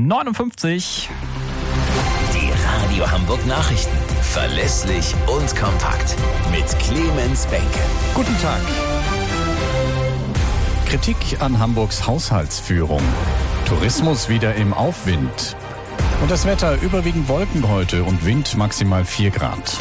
59. Die Radio Hamburg Nachrichten. Verlässlich und kompakt. Mit Clemens Benke. Guten Tag. Kritik an Hamburgs Haushaltsführung. Tourismus wieder im Aufwind. Und das Wetter überwiegend Wolken heute und Wind maximal 4 Grad.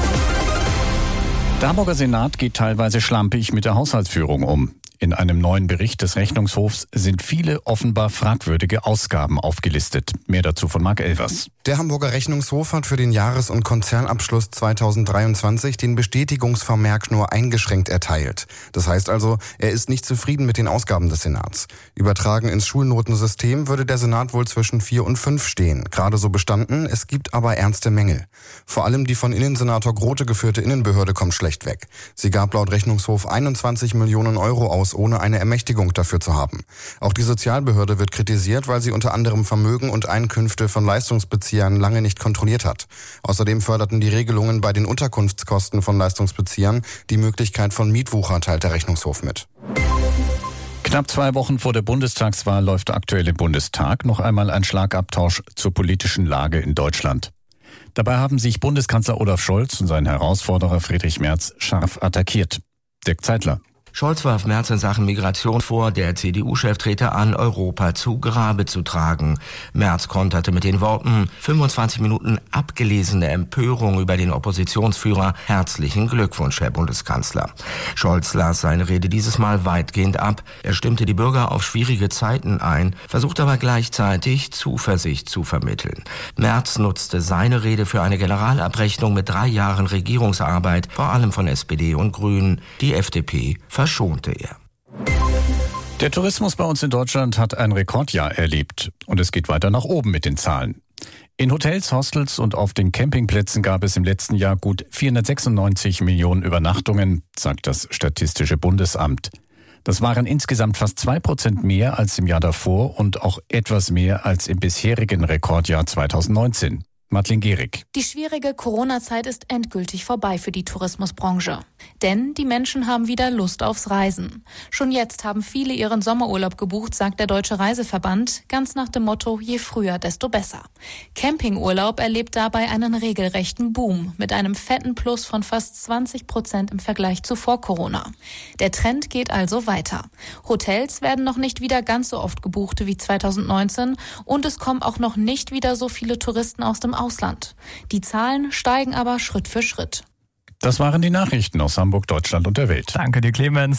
Der Hamburger Senat geht teilweise schlampig mit der Haushaltsführung um. In einem neuen Bericht des Rechnungshofs sind viele offenbar fragwürdige Ausgaben aufgelistet. Mehr dazu von Marc Elvers. Der Hamburger Rechnungshof hat für den Jahres- und Konzernabschluss 2023 den Bestätigungsvermerk nur eingeschränkt erteilt. Das heißt also, er ist nicht zufrieden mit den Ausgaben des Senats. Übertragen ins Schulnotensystem würde der Senat wohl zwischen 4 und 5 stehen. Gerade so bestanden, es gibt aber ernste Mängel. Vor allem die von Innensenator Grote geführte Innenbehörde kommt schlecht weg. Sie gab laut Rechnungshof 21 Millionen Euro aus, ohne eine Ermächtigung dafür zu haben. Auch die Sozialbehörde wird kritisiert, weil sie unter anderem Vermögen und Einkünfte von Leistungsbeziehern lange nicht kontrolliert hat. Außerdem förderten die Regelungen bei den Unterkunftskosten von Leistungsbeziehern die Möglichkeit von Mietwucher, teilt der Rechnungshof mit. Knapp 2 Wochen vor der Bundestagswahl läuft der Aktuelle Bundestag. Noch einmal ein Schlagabtausch zur politischen Lage in Deutschland. Dabei haben sich Bundeskanzler Olaf Scholz und sein Herausforderer Friedrich Merz scharf attackiert. Dirk Zeitler. Scholz warf Merz in Sachen Migration vor, der CDU-Chef trete an, Europa zu Grabe zu tragen. Merz konterte mit den Worten: 25 Minuten abgelesene Empörung über den Oppositionsführer. Herzlichen Glückwunsch, Herr Bundeskanzler. Scholz las seine Rede dieses Mal weitgehend ab. Er stimmte die Bürger auf schwierige Zeiten ein, versuchte aber gleichzeitig Zuversicht zu vermitteln. Merz nutzte seine Rede für eine Generalabrechnung mit 3 Jahren Regierungsarbeit, vor allem von SPD und Grünen. Die FDP verschonte er. Der Tourismus bei uns in Deutschland hat ein Rekordjahr erlebt. Und es geht weiter nach oben mit den Zahlen. In Hotels, Hostels und auf den Campingplätzen gab es im letzten Jahr gut 496 Millionen Übernachtungen, sagt das Statistische Bundesamt. Das waren insgesamt fast 2% mehr als im Jahr davor und auch etwas mehr als im bisherigen Rekordjahr 2019. Madeleine Gehrig. Die schwierige Corona-Zeit ist endgültig vorbei für die Tourismusbranche. Denn die Menschen haben wieder Lust aufs Reisen. Schon jetzt haben viele ihren Sommerurlaub gebucht, sagt der Deutsche Reiseverband, ganz nach dem Motto, je früher, desto besser. Campingurlaub erlebt dabei einen regelrechten Boom mit einem fetten Plus von fast 20% im Vergleich zu vor Corona. Der Trend geht also weiter. Hotels werden noch nicht wieder ganz so oft gebucht wie 2019 und es kommen auch noch nicht wieder so viele Touristen aus dem Ausland. Die Zahlen steigen aber Schritt für Schritt. Das waren die Nachrichten aus Hamburg, Deutschland und der Welt. Danke dir, Clemens.